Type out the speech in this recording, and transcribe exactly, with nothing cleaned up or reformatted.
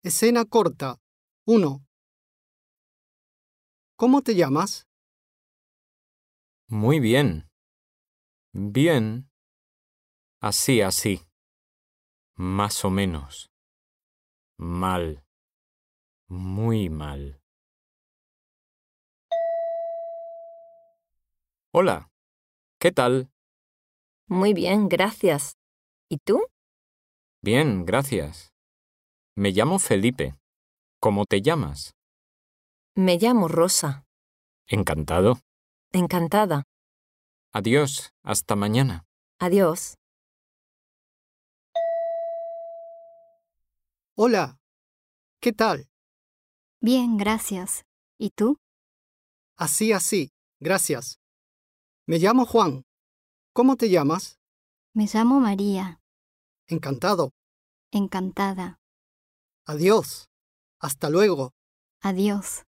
Escena corta. uno. ¿Cómo te llamas? Muy bien. Bien. Así, así. Más o menos. Mal. Muy mal. Hola. ¿Qué tal? Muy bien, gracias. ¿Y tú? Bien, gracias. Me llamo Felipe. ¿Cómo te llamas? Me llamo Rosa. Encantado. Encantada. Adiós. Hasta mañana. Adiós. Hola. ¿Qué tal? Bien, gracias. ¿Y tú? Así, así. Gracias. Me llamo Juan. ¿Cómo te llamas? Me llamo María. Encantado. Encantada. Adiós. Hasta luego. Adiós.